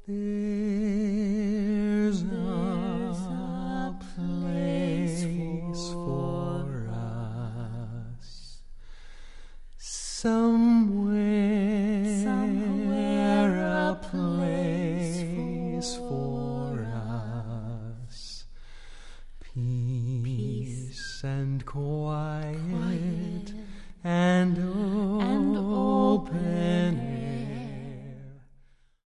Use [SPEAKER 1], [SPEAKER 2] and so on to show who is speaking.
[SPEAKER 1] There's a place for us somewhere, a place for us, peace and quiet.